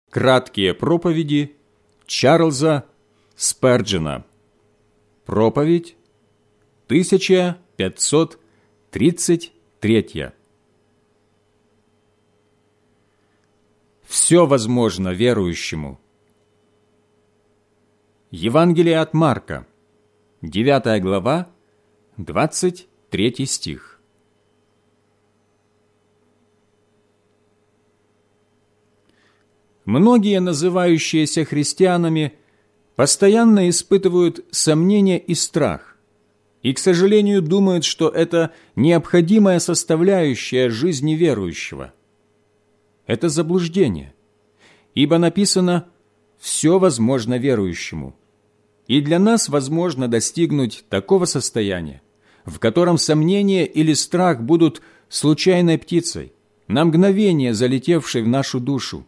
Краткие проповеди Чарльза Сперджена. Проповедь 1533. Все возможно верующему. Евангелие от Марка, 9 глава, 23 стих. Многие, называющиеся христианами, постоянно испытывают сомнения и страх, и, к сожалению, думают, что это необходимая составляющая жизни верующего. Это заблуждение, ибо написано «все возможно верующему». И для нас возможно достигнуть такого состояния, в котором сомнение или страх будут случайной птицей, на мгновение залетевшей в нашу душу.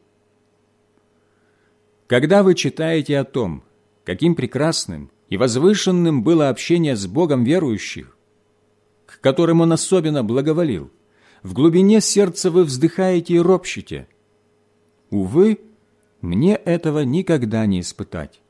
Когда вы читаете о том, каким прекрасным и возвышенным было общение с Богом верующих, к которым Он особенно благоволил, в глубине сердца вы вздыхаете и ропщете. Увы, мне этого никогда не испытать.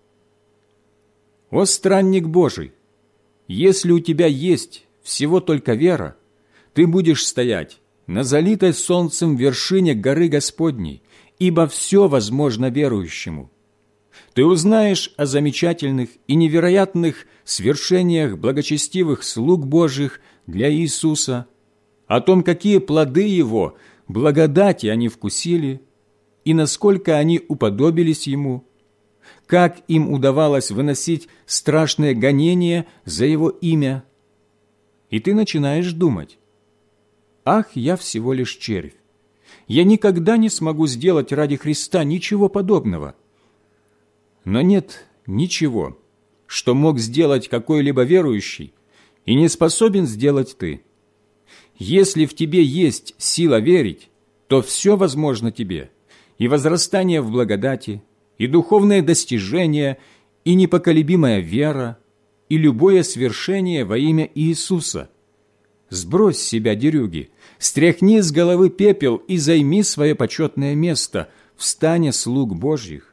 О, странник Божий! Если у тебя есть всего только вера, ты будешь стоять на залитой солнцем вершине горы Господней, ибо все возможно верующему. Ты узнаешь о замечательных и невероятных свершениях благочестивых слуг Божьих для Иисуса, о том, какие плоды Его благодати они вкусили и насколько они уподобились Ему, как им удавалось выносить страшные гонения за Его имя. И ты начинаешь думать: «Ах, я всего лишь червь! Я никогда не смогу сделать ради Христа ничего подобного». Но нет ничего, что мог сделать какой-либо верующий, и не способен сделать ты. Если в тебе есть сила верить, то все возможно тебе, и возрастание в благодати, и духовное достижение, и непоколебимая вера, и любое свершение во имя Иисуса. Сбрось с себя дерюги, стряхни с головы пепел и займи свое почетное место в стане слуг Божьих.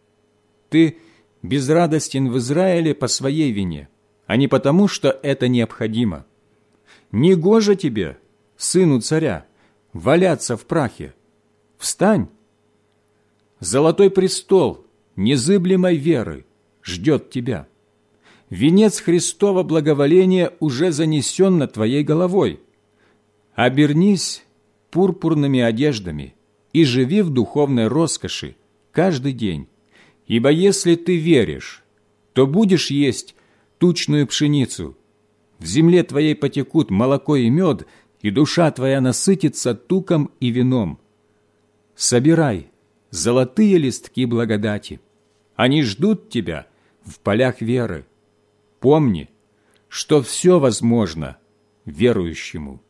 Ты безрадостен в Израиле по своей вине, а не потому, что это необходимо. Негоже тебе, сыну царя, валяться в прахе. Встань! Золотой престол незыблемой веры ждет тебя. Венец Христова благоволения уже занесен над твоей головой. Обернись пурпурными одеждами и живи в духовной роскоши каждый день. Ибо если ты веришь, то будешь есть тучную пшеницу. В земле твоей потекут молоко и мед, и душа твоя насытится туком и вином. Собирай золотые листки благодати. Они ждут тебя в полях веры. Помни, что все возможно верующему.